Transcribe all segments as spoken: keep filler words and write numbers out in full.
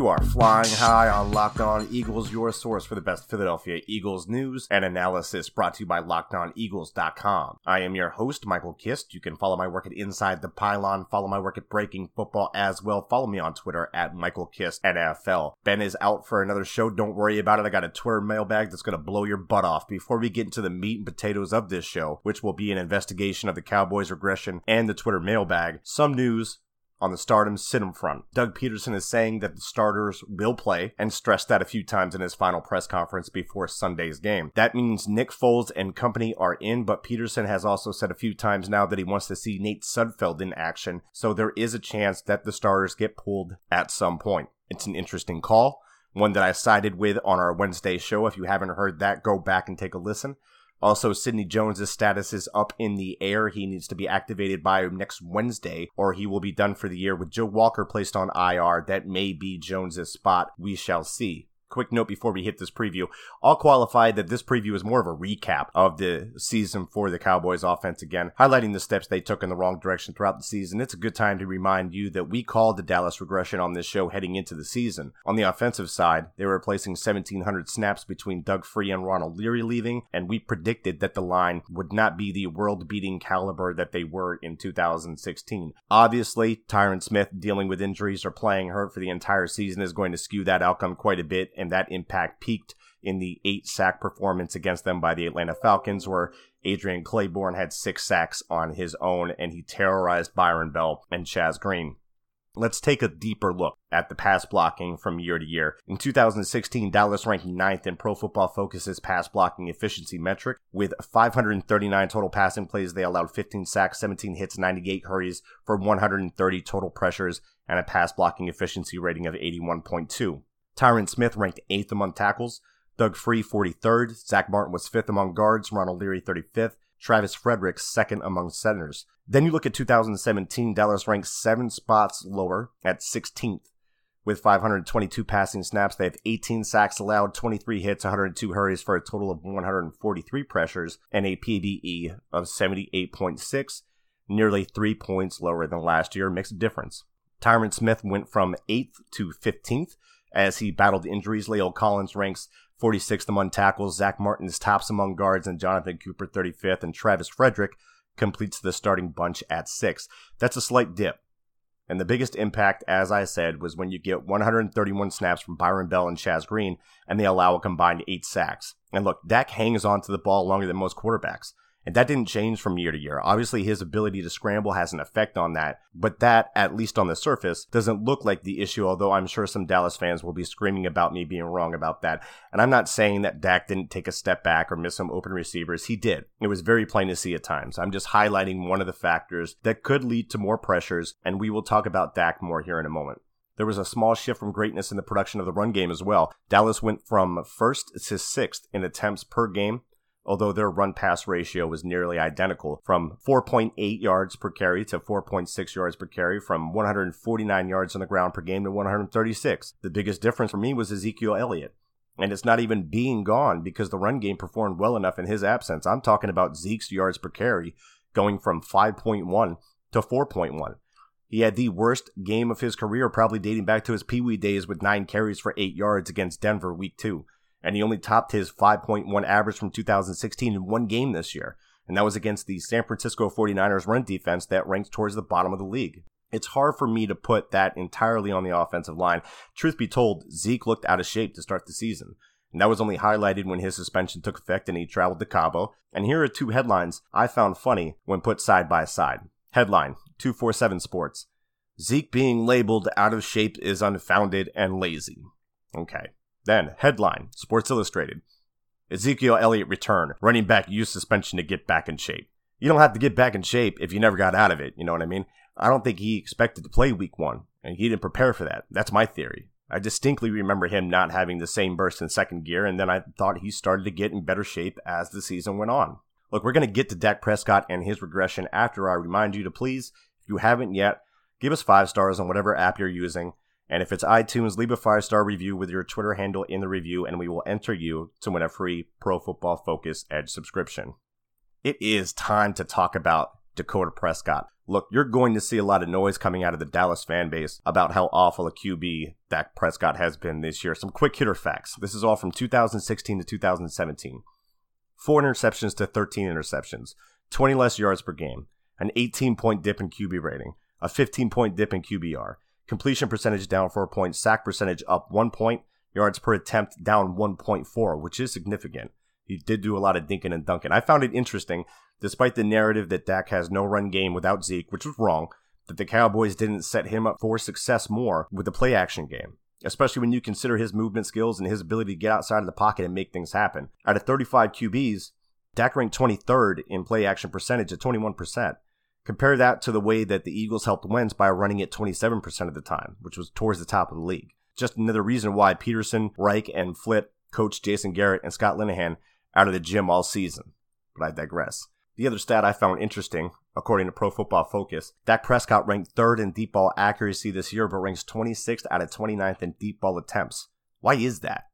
You are flying high on Locked On Eagles, your source for the best Philadelphia Eagles news and analysis, brought to you by Locked On Eagles dot com. I am your host, Michael Kist. You can follow my work at Inside the Pylon, follow my work at Breaking Football as well. Follow me on Twitter at Michael Kist N F L. Ben is out for another show. Don't worry about it. I got a Twitter mailbag that's going to blow your butt off. Before we get into the meat and potatoes of this show, which will be an investigation of the Cowboys' regression and the Twitter mailbag, some news on the stardom sit-em front. Doug Peterson is saying that the starters will play and stressed that a few times in his final press conference before Sunday's game. That means Nick Foles and company are in, but Peterson has also said a few times now that he wants to see Nate Sudfeld in action, so there is a chance that the starters get pulled at some point. It's an interesting call, one that I sided with on our Wednesday show. If you haven't heard that, go back and take a listen. Also, Sidney Jones' status is up in the air. He needs to be activated by next Wednesday, or he will be done for the year. With Joe Walker placed on I R, that may be Jones' spot. We shall see. Quick note before we hit this preview. I'll qualify that this preview is more of a recap of the season for the Cowboys offense again, highlighting the steps they took in the wrong direction throughout the season. It's a good time to remind you that we called the Dallas regression on this show heading into the season. On the offensive side, they were replacing seventeen hundred snaps between Doug Free and Ronald Leary leaving, and we predicted that the line would not be the world-beating caliber that they were in two thousand sixteen. Obviously, Tyron Smith dealing with injuries or playing hurt for the entire season is going to skew that outcome quite a bit, and that impact peaked in the eight-sack performance against them by the Atlanta Falcons, where Adrian Claiborne had six sacks on his own, and he terrorized Byron Bell and Chaz Green. Let's take a deeper look at the pass blocking from year to year. In two thousand sixteen, Dallas ranked ninth in Pro Football Focus's pass blocking efficiency metric. With five hundred thirty-nine total passing plays, they allowed fifteen sacks, seventeen hits, ninety-eight hurries for one hundred thirty total pressures, and a pass blocking efficiency rating of eighty-one point two. Tyron Smith ranked eighth among tackles, Doug Free forty-third, Zach Martin was fifth among guards, Ronald Leary thirty-fifth, Travis Frederick second among centers. Then you look at two thousand seventeen, Dallas ranked seven spots lower at sixteenth. With five hundred twenty-two passing snaps, they have eighteen sacks allowed, twenty-three hits, one hundred two hurries for a total of one hundred forty-three pressures, and a P B E of seventy-eight point six, nearly three points lower than last year. Makes a difference. Tyron Smith went from eighth to fifteenth. As he battled injuries, La'el Collins ranks forty-sixth among tackles, Zach Martin is tops among guards, and Jonathan Cooper thirty-fifth, and Travis Frederick completes the starting bunch at sixth. That's a slight dip. And the biggest impact, as I said, was when you get one hundred thirty-one snaps from Byron Bell and Chaz Green, and they allow a combined eight sacks. And look, Dak hangs on to the ball longer than most quarterbacks. And that didn't change from year to year. Obviously, his ability to scramble has an effect on that, but that, at least on the surface, doesn't look like the issue, although I'm sure some Dallas fans will be screaming about me being wrong about that. And I'm not saying that Dak didn't take a step back or miss some open receivers. He did. It was very plain to see at times. I'm just highlighting one of the factors that could lead to more pressures, and we will talk about Dak more here in a moment. There was a small shift from greatness in the production of the run game as well. Dallas went from first to sixth in attempts per game, although their run-pass ratio was nearly identical, from four point eight yards per carry to four point six yards per carry, from one hundred forty-nine yards on the ground per game to one hundred thirty-six. The biggest difference for me was Ezekiel Elliott. And it's not even being gone because the run game performed well enough in his absence. I'm talking about Zeke's yards per carry going from five point one to four point one. He had the worst game of his career, probably dating back to his Pee Wee days, with nine carries for eight yards against Denver week two. And he only topped his five point one average from two thousand sixteen in one game this year. And that was against the San Francisco forty-niners run defense that ranks towards the bottom of the league. It's hard for me to put that entirely on the offensive line. Truth be told, Zeke looked out of shape to start the season. And that was only highlighted when his suspension took effect and he traveled to Cabo. And here are two headlines I found funny when put side by side. Headline, two forty-seven Sports. Zeke being labeled out of shape is unfounded and lazy. Okay. Then, headline, Sports Illustrated. Ezekiel Elliott return. Running back used suspension to get back in shape. You don't have to get back in shape if you never got out of it, you know what I mean? I don't think he expected to play week one, and he didn't prepare for that. That's my theory. I distinctly remember him not having the same burst in second gear, and then I thought he started to get in better shape as the season went on. Look, we're going to get to Dak Prescott and his regression after I remind you to please, if you haven't yet, give us five stars on whatever app you're using. And if it's iTunes, leave a five-star review with your Twitter handle in the review, and we will enter you to win a free Pro Football Focus Edge subscription. It is time to talk about Dakota Prescott. Look, you're going to see a lot of noise coming out of the Dallas fan base about how awful a Q B Dak Prescott has been this year. Some quick hitter facts. This is all from two thousand sixteen to two thousand seventeen. Four interceptions to thirteen interceptions, twenty less yards per game, an eighteen-point dip in Q B rating, a fifteen-point dip in Q B R, completion percentage down four points, sack percentage up one point, yards per attempt down one point four, which is significant. He did do a lot of dinking and dunking. I found it interesting, despite the narrative that Dak has no run game without Zeke, which was wrong, that the Cowboys didn't set him up for success more with the play action game, especially when you consider his movement skills and his ability to get outside of the pocket and make things happen. Out of thirty-five Q Bs, Dak ranked twenty-third in play action percentage at twenty-one percent. Compare that to the way that the Eagles helped Wentz by running it twenty-seven percent of the time, which was towards the top of the league. Just another reason why Peterson, Reich, and Flitt coached Jason Garrett and Scott Linehan out of the gym all season. But I digress. The other stat I found interesting, according to Pro Football Focus, Dak Prescott ranked third in deep ball accuracy this year, but ranks twenty-sixth out of twenty-ninth in deep ball attempts. Why is that?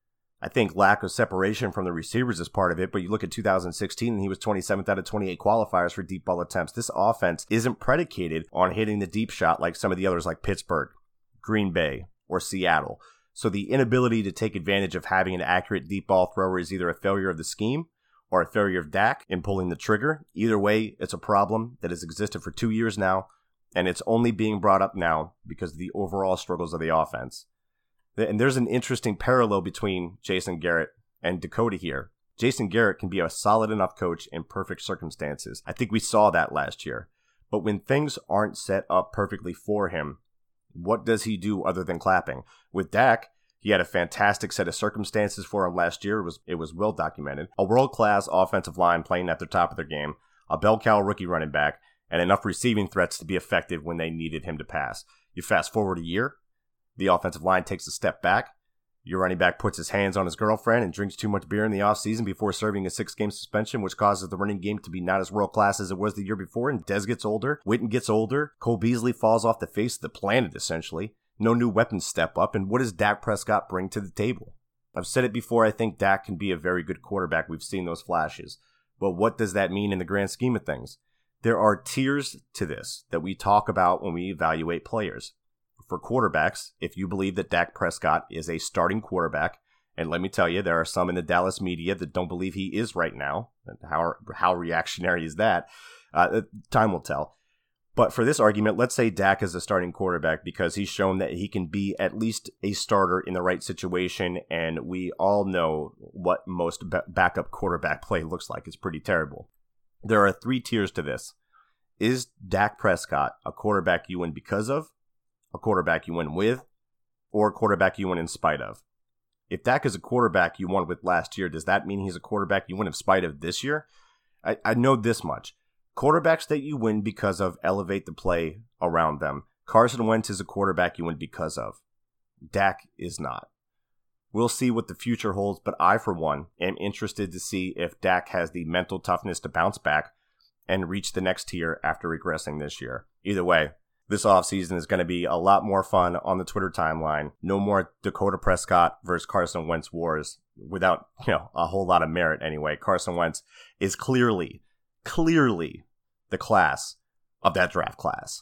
I think lack of separation from the receivers is part of it, but you look at two thousand sixteen and he was twenty-seventh out of twenty-eight qualifiers for deep ball attempts. This offense isn't predicated on hitting the deep shot like some of the others like Pittsburgh, Green Bay, or Seattle. So the inability to take advantage of having an accurate deep ball thrower is either a failure of the scheme or a failure of Dak in pulling the trigger. Either way, it's a problem that has existed for two years now, and it's only being brought up now because of the overall struggles of the offense. And there's an interesting parallel between Jason Garrett and Dakota here. Jason Garrett can be a solid enough coach in perfect circumstances. I think we saw that last year. But when things aren't set up perfectly for him, what does he do other than clapping? With Dak, he had a fantastic set of circumstances for him last year. It was, it was well documented. A world-class offensive line playing at the top of their game, a bell cow rookie running back, and enough receiving threats to be effective when they needed him to pass. You fast forward a year, the offensive line takes a step back. Your running back puts his hands on his girlfriend and drinks too much beer in the offseason before serving a six-game suspension, which causes the running game to be not as world-class as it was the year before. And Dez gets older, Witten gets older, Cole Beasley falls off the face of the planet, essentially. No new weapons step up, and what does Dak Prescott bring to the table? I've said it before, I think Dak can be a very good quarterback. We've seen those flashes. But what does that mean in the grand scheme of things? There are tiers to this that we talk about when we evaluate players. For quarterbacks, if you believe that Dak Prescott is a starting quarterback, and let me tell you, there are some in the Dallas media that don't believe he is right now. How, how reactionary is that? Uh, time will tell. But for this argument, let's say Dak is a starting quarterback because he's shown that he can be at least a starter in the right situation, and we all know what most b- backup quarterback play looks like. It's pretty terrible. There are three tiers to this. Is Dak Prescott a quarterback you win because of, a quarterback you win with, or a quarterback you win in spite of? If Dak is a quarterback you won with last year, does that mean he's a quarterback you win in spite of this year? I, I know this much. Quarterbacks that you win because of elevate the play around them. Carson Wentz is a quarterback you win because of. Dak is not. We'll see what the future holds, but I, for one, am interested to see if Dak has the mental toughness to bounce back and reach the next tier after regressing this year. Either way, this offseason is going to be a lot more fun on the Twitter timeline. No more Dakota Prescott versus Carson Wentz wars without, you know, a whole lot of merit anyway. Carson Wentz is clearly, clearly the class of that draft class.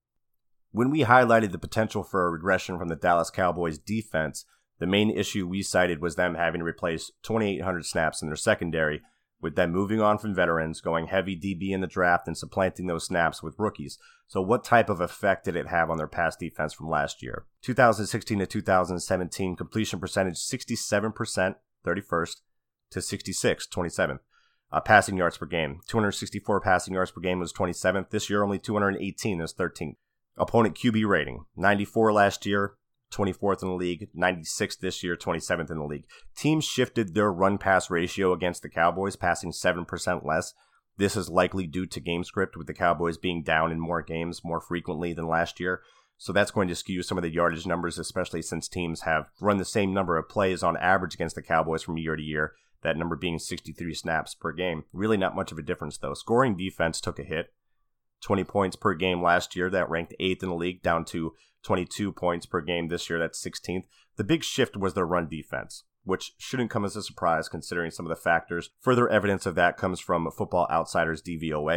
When we highlighted the potential for a regression from the Dallas Cowboys defense, the main issue we cited was them having to replace twenty-eight hundred snaps in their secondary, with them moving on from veterans, going heavy D B in the draft, and supplanting those snaps with rookies. So what type of effect did it have on their pass defense from last year? two thousand sixteen to two thousand seventeen, completion percentage sixty-seven percent, thirty-first, to sixty-six, twenty-seventh. Uh, passing yards per game, two hundred sixty-four passing yards per game was twenty-seventh. This year, only two hundred eighteen is thirteenth. Opponent Q B rating, ninety-four last year, twenty-fourth in the league, ninety-sixth this year, twenty-seventh in the league. Teams shifted their run-pass ratio against the Cowboys, passing seven percent less. This is likely due to game script, with the Cowboys being down in more games more frequently than last year. So that's going to skew some of the yardage numbers, especially since teams have run the same number of plays on average against the Cowboys from year to year, that number being sixty-three snaps per game. Really not much of a difference, though. Scoring defense took a hit. twenty points per game last year, that ranked eighth in the league, down to twenty-two points per game this year, that's sixteenth. The big shift was their run defense, which shouldn't come as a surprise considering some of the factors. Further evidence of that comes from Football Outsiders D V O A.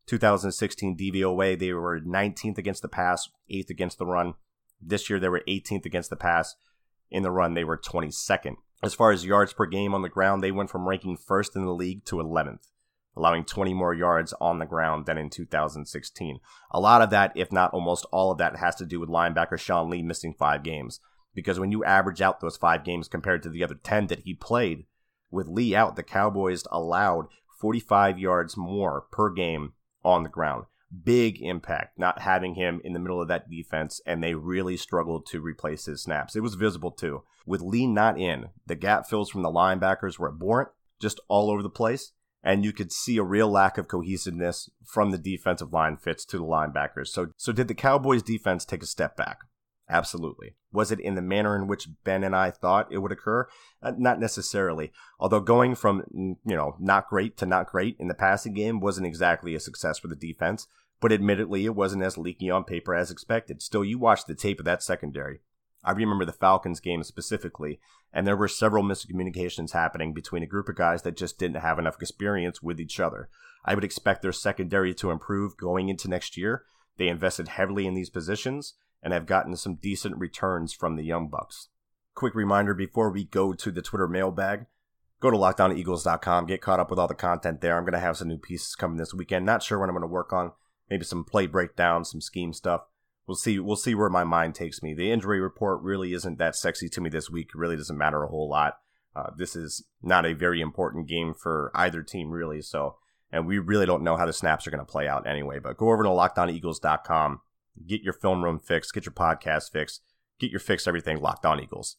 two thousand sixteen D V O A, they were nineteenth against the pass, eighth against the run. This year, they were eighteenth against the pass. In the run, they were twenty-second. As far as yards per game on the ground, they went from ranking first in the league to eleventh, allowing twenty more yards on the ground than in two thousand sixteen. A lot of that, if not almost all of that, has to do with linebacker Sean Lee missing five games. Because when you average out those five games compared to the other ten that he played, with Lee out, the Cowboys allowed forty-five yards more per game on the ground. Big impact not having him in the middle of that defense, and they really struggled to replace his snaps. It was visible too. With Lee not in, the gap fills from the linebackers were abhorrent, just all over the place, and you could see a real lack of cohesiveness from the defensive line fits to the linebackers. So, so did the Cowboys defense take a step back? Absolutely. Was it in the manner in which Ben and I thought it would occur? Uh, not necessarily. Although going from, you know, not great to not great in the passing game wasn't exactly a success for the defense, but admittedly it wasn't as leaky on paper as expected. Still, you watch the tape of that secondary. I remember the Falcons game specifically, and there were several miscommunications happening between a group of guys that just didn't have enough experience with each other. I would expect their secondary to improve going into next year. They invested heavily in these positions and have gotten some decent returns from the Young Bucks. Quick reminder before we go to the Twitter mailbag, go to locked on eagles dot com, get caught up with all the content there. I'm going to have some new pieces coming this weekend. Not sure what I'm going to work on. Maybe some play breakdowns, some scheme stuff. We'll see We'll see where my mind takes me. The injury report really isn't that sexy to me this week. It really doesn't matter a whole lot. Uh, this is not a very important game for either team, really. So, and we really don't know how the snaps are going to play out anyway. But go over to locked on eagles dot com. Get your film room fixed, get your podcast fixed, get your fix everything Locked On Eagles.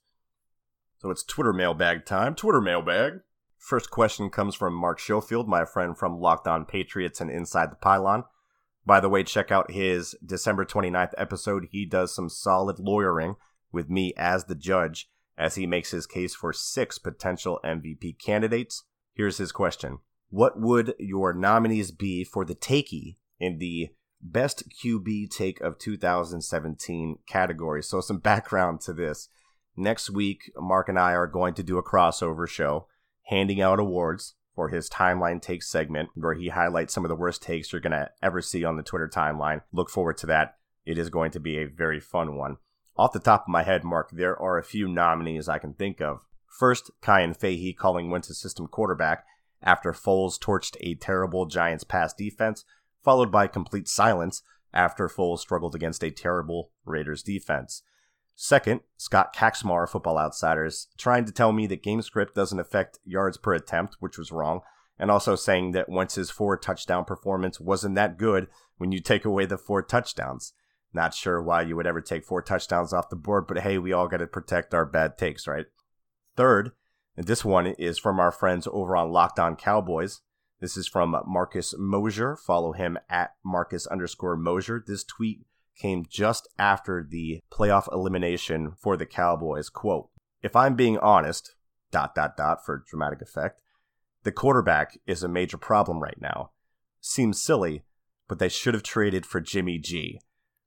So it's Twitter mailbag time. Twitter mailbag. First question comes from Mark Schofield, my friend from Locked On Patriots and Inside the Pylon. By the way, check out his December twenty-ninth episode. He does some solid lawyering with me as the judge as he makes his case for six potential M V P candidates. Here's his question. What would your nominees be for the takey in the Best Q B Take of two thousand seventeen category? So some background to this. Next week, Mark and I are going to do a crossover show, handing out awards for his Timeline Takes segment, where he highlights some of the worst takes you're going to ever see on the Twitter timeline. Look forward to that. It is going to be a very fun one. Off the top of my head, Mark, there are a few nominees I can think of. First, Kyan Fahey calling Wentz's system quarterback after Foles torched a terrible Giants pass defense, followed by complete silence after Foles struggled against a terrible Raiders defense. Second, Scott Kaczmar, Football Outsiders, trying to tell me that game script doesn't affect yards per attempt, which was wrong, and also saying that Wentz's four touchdown performance wasn't that good when you take away the four touchdowns. Not sure why you would ever take four touchdowns off the board, but hey, we all got to protect our bad takes, right? Third, and this one is from our friends over on Locked On Cowboys. This is from Marcus Mosier. Follow him at Marcus underscore Mosier. This tweet came just after the playoff elimination for the Cowboys. Quote, if I'm being honest, dot, dot, dot, for dramatic effect, the quarterback is a major problem right now. Seems silly, but they should have traded for Jimmy G.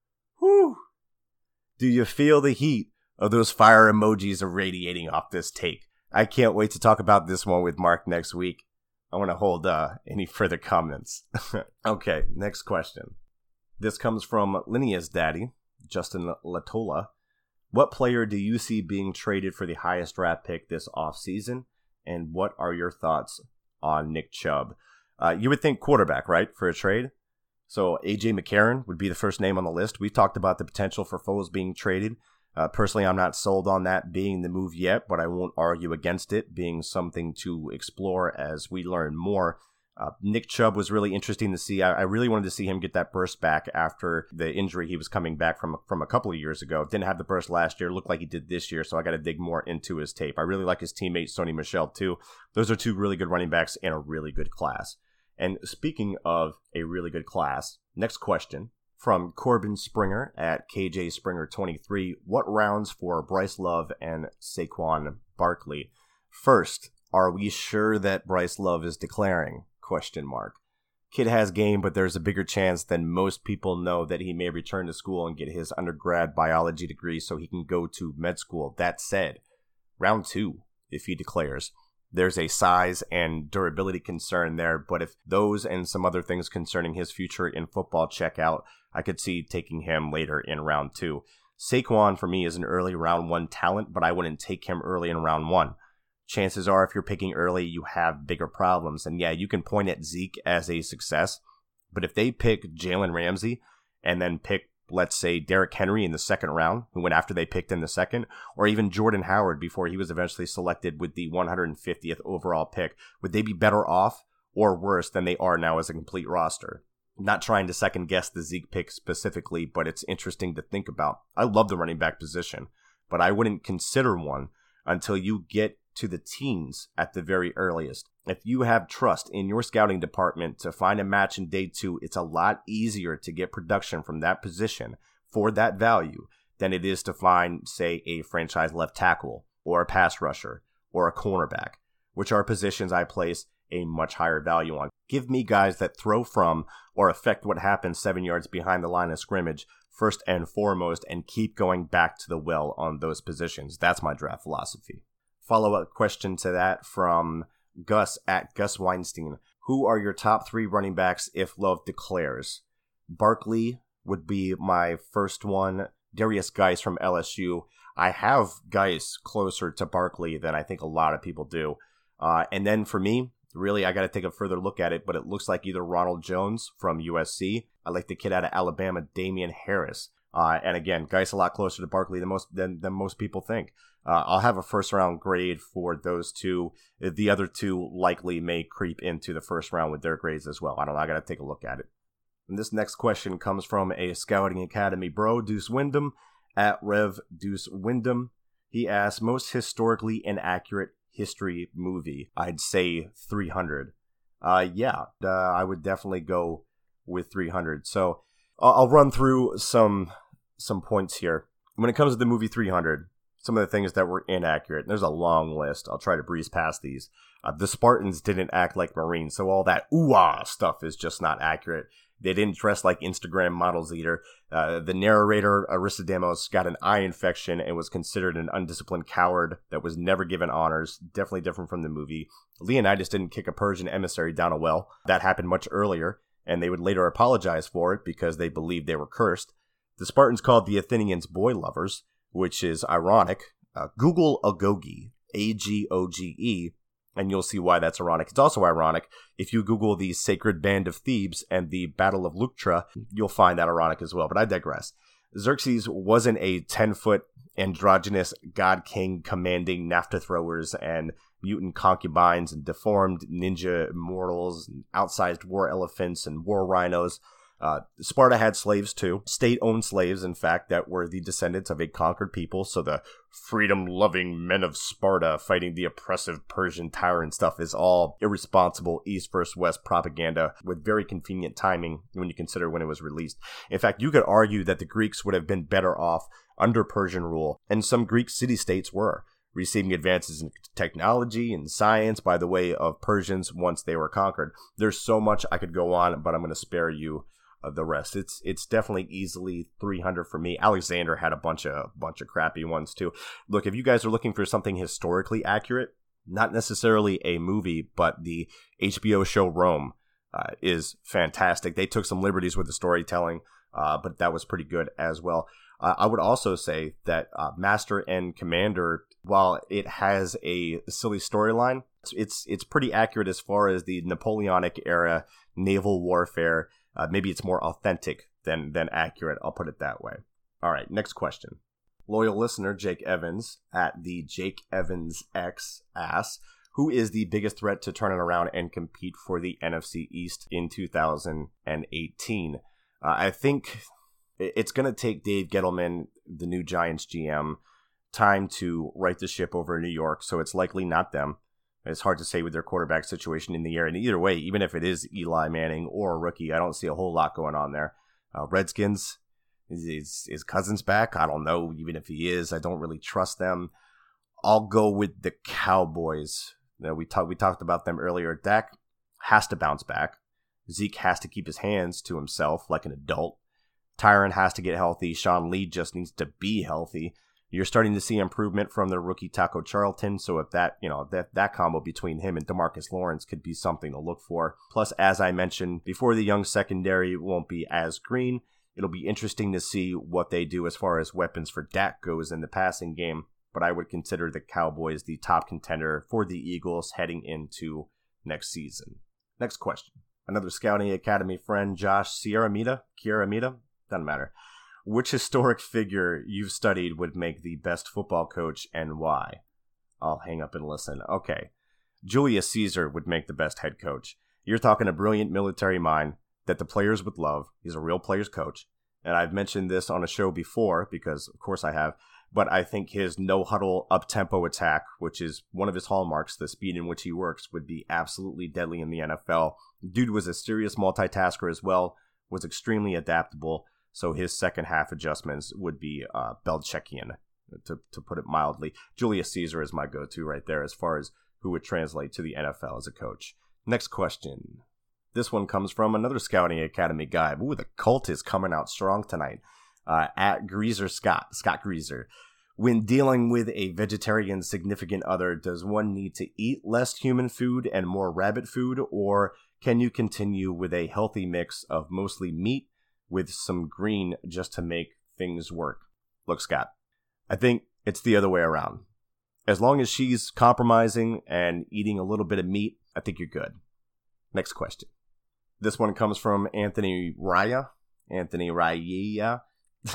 Whew. Do you feel the heat of those fire emojis irradiating off this take? I can't wait to talk about this one with Mark next week. I want to hold uh, any further comments. Okay, next question. This comes from Linea's daddy, Justin Latola. What player do you see being traded for the highest draft pick this offseason? And what are your thoughts on Nick Chubb? Uh, you would think quarterback, right, for a trade? So A J McCarron would be the first name on the list. We've talked about the potential for Foles being traded. Uh, personally, I'm not sold on that being the move yet, but I won't argue against it being something to explore as we learn more. Uh, Nick Chubb was really interesting to see. I, I really wanted to see him get that burst back after the injury he was coming back from from a couple of years ago. Didn't have the burst last year. Looked like he did this year, so I got to dig more into his tape. I really like his teammate, Sony Michel, too. Those are two really good running backs in a really good class. And speaking of a really good class, next question from Corbin Springer at K J Springer twenty-three. What rounds for Bryce Love and Saquon Barkley? First, are we sure that Bryce Love is declaring? Question mark. Kid has game, but there's a bigger chance than most people know that he may return to school and get his undergrad biology degree so he can go to med school. That said, round two, if he declares, there's a size and durability concern there. But if those and some other things concerning his future in football check out, I could see taking him later in round two. Saquon, for me, is an early round one talent, but I wouldn't take him early in round one. Chances are, if you're picking early, you have bigger problems. And yeah, you can point at Zeke as a success, but if they pick Jalen Ramsey and then pick, let's say, Derrick Henry in the second round, who went after they picked in the second, or even Jordan Howard before he was eventually selected with the one hundred fiftieth overall pick, would they be better off or worse than they are now as a complete roster? Not trying to second guess the Zeke pick specifically, but it's interesting to think about. I love the running back position, but I wouldn't consider one until you get to the teens at the very earliest. If you have trust in your scouting department to find a match in day two, it's a lot easier to get production from that position for that value than it is to find, say, a franchise left tackle or a pass rusher or a cornerback, which are positions I place a much higher value on. Give me guys that throw from or affect what happens seven yards behind the line of scrimmage first and foremost, and keep going back to the well on those positions. That's my draft philosophy. Follow-up question to that from Gus at Gus Weinstein. Who are your top three running backs if Love declares? Barkley would be my first one. Darius Geis from L S U. I have Geis closer to Barkley than I think a lot of people do. Uh, and then for me, really, I got to take a further look at it, but it looks like either Ronald Jones from U S C. I like the kid out of Alabama, Damian Harris. Uh, and again, Geis a lot closer to Barkley than most than, than most people think. Uh, I'll have a first round grade for those two. The other two likely may creep into the first round with their grades as well. I don't know. I got to take a look at it. And this next question comes from a Scouting Academy bro, Deuce Wyndham, at Rev Deuce Wyndham. He asks, most historically inaccurate history movie. I'd say three hundred. Uh, yeah, uh, I would definitely go with three hundred. So I'll, I'll run through some some points here. When it comes to the movie three hundred, some of the things that were inaccurate, there's a long list. I'll try to breeze past these. Uh, the Spartans didn't act like Marines, so all that ooh-ah stuff is just not accurate. They didn't dress like Instagram models either. Uh, the narrator, Aristodemos, got an eye infection and was considered an undisciplined coward that was never given honors. Definitely different from the movie. Leonidas didn't kick a Persian emissary down a well. That happened much earlier, and they would later apologize for it because they believed they were cursed. The Spartans called the Athenians boy lovers, which is ironic. Uh, Google Agoge, A G O G E, and you'll see why that's ironic. It's also ironic if you Google the Sacred Band of Thebes and the Battle of Leuctra, you'll find that ironic as well, but I digress. Xerxes wasn't a ten-foot androgynous god king commanding naphtha throwers and mutant concubines and deformed ninja immortals and outsized war elephants and war rhinos. Uh, Sparta had slaves too, state-owned slaves, in fact, that were the descendants of a conquered people. So the freedom-loving men of Sparta fighting the oppressive Persian tyrant stuff is all irresponsible East versus West propaganda with very convenient timing when you consider when it was released. In fact, you could argue that the Greeks would have been better off under Persian rule, and some Greek city-states were, receiving advances in technology and science by the way of Persians once they were conquered. There's so much I could go on, but I'm going to spare you of the rest. It's it's definitely easily three hundred for me. Alexander had a bunch of bunch of crappy ones too. Look, if you guys are looking for something historically accurate, not necessarily a movie, but the H B O show Rome uh, is fantastic. They took some liberties with the storytelling, uh, but that was pretty good as well. Uh, I would also say that uh, Master and Commander, while it has a silly storyline, it's, it's it's pretty accurate as far as the Napoleonic era naval warfare. Uh, maybe it's more authentic than than accurate. I'll put it that way. All right, next question. Loyal listener Jake Evans at the Jake Evans X asks, who is the biggest threat to turn it around and compete for the N F C East in two thousand eighteen? Uh, I think it's going to take Dave Gettleman, the new Giants G M, time to right the ship over New York, so it's likely not them. It's hard to say with their quarterback situation in the air. And either way, even if it is Eli Manning or a rookie, I don't see a whole lot going on there. Uh, Redskins, is, is, is Cousins back? I don't know. Even if he is, I don't really trust them. I'll go with the Cowboys. You know, we, talk, we talked about them earlier. Dak has to bounce back. Zeke has to keep his hands to himself like an adult. Tyron has to get healthy. Sean Lee just needs to be healthy. You're starting to see improvement from the rookie Taco Charlton, so if that, you know, that, that combo between him and DeMarcus Lawrence could be something to look for. Plus, as I mentioned before, the young secondary won't be as green. It'll be interesting to see what they do as far as weapons for Dak goes in the passing game, but I would consider the Cowboys the top contender for the Eagles heading into next season. Next question. Another Scouting Academy friend, Josh Sierramita, Kieramita, doesn't matter. Which historic figure you've studied would make the best football coach and why? I'll hang up and listen. Okay. Julius Caesar would make the best head coach. You're talking a brilliant military mind that the players would love. He's a real players coach. And I've mentioned this on a show before because, of course, I have. But I think his no-huddle, up-tempo attack, which is one of his hallmarks, the speed in which he works, would be absolutely deadly in the N F L. Dude was a serious multitasker as well, was extremely adaptable. So his second half adjustments would be uh, Belichickian, to, to put it mildly. Julius Caesar is my go-to right there as far as who would translate to the N F L as a coach. Next question. This one comes from another Scouting Academy guy. Ooh, the cult is coming out strong tonight. Uh, at Greaser Scott, Scott Greaser. When dealing with a vegetarian significant other, does one need to eat less human food and more rabbit food, or can you continue with a healthy mix of mostly meat with some green just to make things work? Look, Scott, I think it's the other way around. As long as she's compromising and eating a little bit of meat, I think you're good. Next question. This one comes from Anthony Raya. Anthony Raya.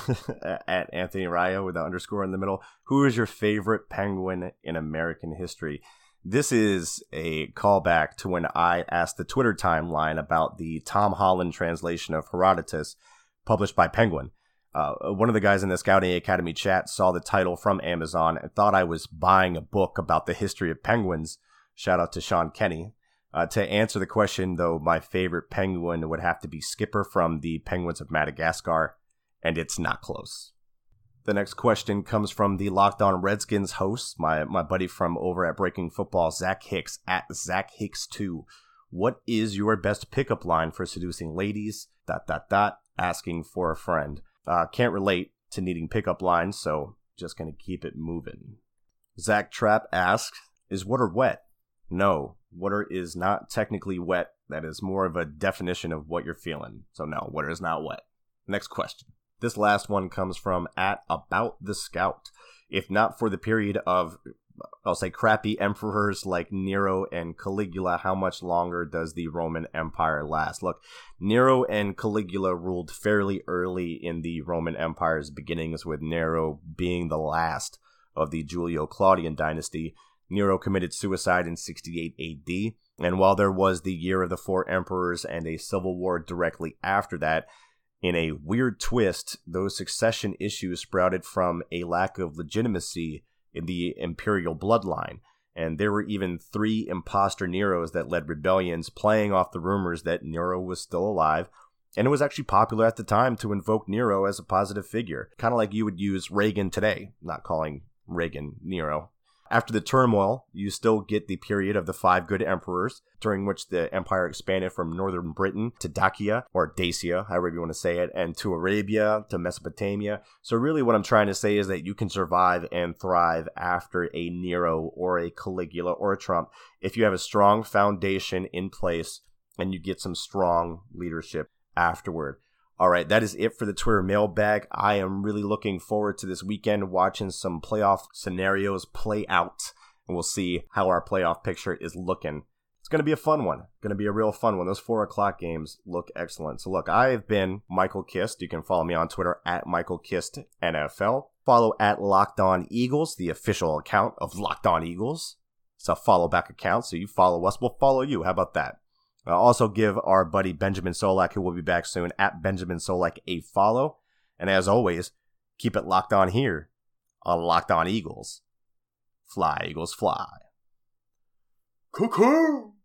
At Anthony Raya with the underscore in the middle. Who is your favorite Penguin in American history? This is a callback to when I asked the Twitter timeline about the Tom Holland translation of Herodotus published by Penguin. Uh, one of the guys in the Scouting Academy chat saw the title from Amazon and thought I was buying a book about the history of penguins. Shout out to Sean Kenny. Uh, to answer the question, though, my favorite penguin would have to be Skipper from the Penguins of Madagascar, and it's not close. The next question comes from the Locked On Redskins host, my, my buddy from over at Breaking Football, Zach Hicks, at Zach Hicks two. What is your best pickup line for seducing ladies? Dot, dot, dot. Asking for a friend. Uh, can't relate to needing pickup lines, so just going to keep it moving. Zach Trapp asks, is water wet? No, water is not technically wet. That is more of a definition of what you're feeling. So no, water is not wet. Next question. This last one comes from at About the Scout. If not for the period of, I'll say, crappy emperors like Nero and Caligula, how much longer does the Roman Empire last? Look, Nero and Caligula ruled fairly early in the Roman Empire's beginnings, with Nero being the last of the Julio-Claudian dynasty. Nero committed suicide in sixty-eight A D, and while there was the Year of the Four Emperors and a civil war directly after that, in a weird twist, those succession issues sprouted from a lack of legitimacy in the imperial bloodline, and there were even three imposter Neros that led rebellions, playing off the rumors that Nero was still alive, and it was actually popular at the time to invoke Nero as a positive figure, kind of like you would use Reagan today, not calling Reagan Nero. After the turmoil, you still get the period of the five good emperors, during which the empire expanded from northern Britain to Dacia, or Dacia, however you want to say it, and to Arabia, to Mesopotamia. So really what I'm trying to say is that you can survive and thrive after a Nero or a Caligula or a Trump if you have a strong foundation in place and you get some strong leadership afterward. All right, that is it for the Twitter mailbag. I am really looking forward to this weekend, watching some playoff scenarios play out, and we'll see how our playoff picture is looking. It's going to be a fun one. Going to be a real fun one. Those four o'clock games look excellent. So look, I have been Michael Kist. You can follow me on Twitter at Michael Kist N F L. Follow at Locked On Eagles, the official account of Locked On Eagles. It's a follow back account, so you follow us, we'll follow you. How about that? Uh, also give our buddy Benjamin Solak, who will be back soon, at Benjamin Solak, a follow. And as always, keep it locked on here on Locked On Eagles. Fly, Eagles, fly. Cuckoo!